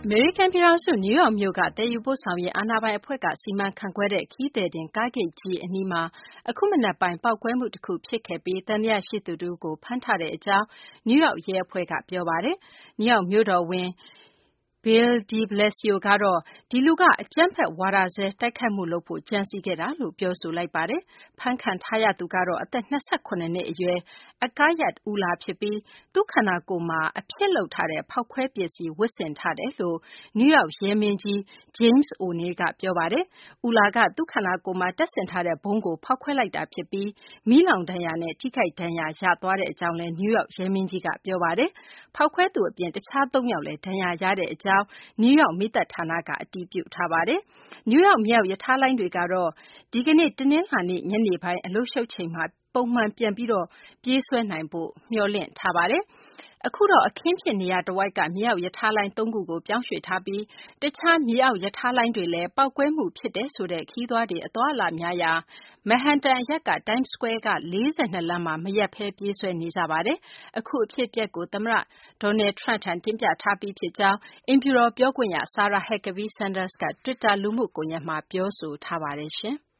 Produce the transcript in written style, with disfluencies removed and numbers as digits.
အမေရိကန်ပြည်ထောင်စု နယူးယောက်မြို့က သယ်ယူပို့ဆောင်ရေး အာဏာပိုင်အဖွဲ့က စီမံခန့်ခွဲတဲ့ ခရီးသည်တင် ကားဂိတ်ကြီးအနီးမှာ အခုမနက်ပိုင်း ပေါက်ကွဲမှုတခု ဖြစ်ခဲ့ပြီး သံသယရှိသူတဦးကို ဖမ်းထားကြောင်း နယူးယောက်ရဲအဖွဲ့က ပြောပါတယ်။ နယူးယောက်မြို့တော်ဝန် Bill de Blasio ကတော့ ဒီလူက အကြမ်းဖက်ဝါဒစွဲ တိုက်ခိုက်မှုလုပ်ဖို့ ကြံစည်ခဲ့တာလို့ ပြောဆိုလိုက်ပါတယ်။ ဖမ်းခံထားရသူကတော့ အသက် ၂၇ နှစ်အရွယ် Akayed Ullah ဖြစ်ပြီး သူ့ခန္ဓာကိုယ်မှာ အဖြစ်လုပ်ထားတဲ့ ဖောက်ခွဲပစ္စည်း ဝတ်ဆင်ထားတယ်လို့ နယူးယောက်ရဲမင်းကြီး James O'Neil က ပြောပါတယ်။ Ullah က သူ့ခန္ဓာကိုယ်မှာ တပ်ဆင်ထားတဲ့ ဗုံးကို ဖောက်ခွဲလိုက်တာဖြစ်ပြီး မီးလောင်ဒဏ်ရာနဲ့ ထိခိုက်ဒဏ်ရာ ရသွားကြောင်းလည်း နယူးယောက်ရဲမင်းကြီးက ပြောပါတယ်။ ဖောက်ခွဲသူအပြင် တခြား ၃ ယောက်လည်း ဒဏ်ရာရကြောင်း နယူးယောက်မီးသတ်ဌာနက အတည်ပြုထားပါတယ်။ နယူးယောက် မြေအောက်ရထားလိုင်းတွေကတော့ ဒီကနေ့ တနင်္လာနေ့ ညနေပိုင်း အလုပ်ရှုပ်ချိန်မှာ ပုံမှန်ပြန်ပြီး ပြေးဆွဲနိုင်ဖို့ မျှော်လင့်ထားပါတယ်။ အခုတော့ အခင်းဖြစ်နေရာတဝိုက်က မြေအောက်ရထားလိုင်း ၃ ခုကို ပြောင်းရွှေ့ထားပြီး တခြား မြေအောက်ရထားလိုင်းတွေလည်း ပေါက်ကွဲမှုဖြစ်တယ်ဆိုတဲ့ ခရီးသွားတွေ အသွားအလာများရာ Manhattan အရပ်က Times Square က 42 လမ်းမှာ မရပ်ဘဲ ပြေးဆွဲနေကြပါတယ်။ အခုအဖြစ်အပျက်ကို သမ္မတ Donald Trump ထံ တင်ပြထားပြီးဖြစ်ကြောင်း အိမ်ဖြူတော်ပြောခွင့်ရ Sarah Huckabee Sanders က Twitter လူမှုကွန်ရက်မှာ ပြောဆိုထားပါတယ်။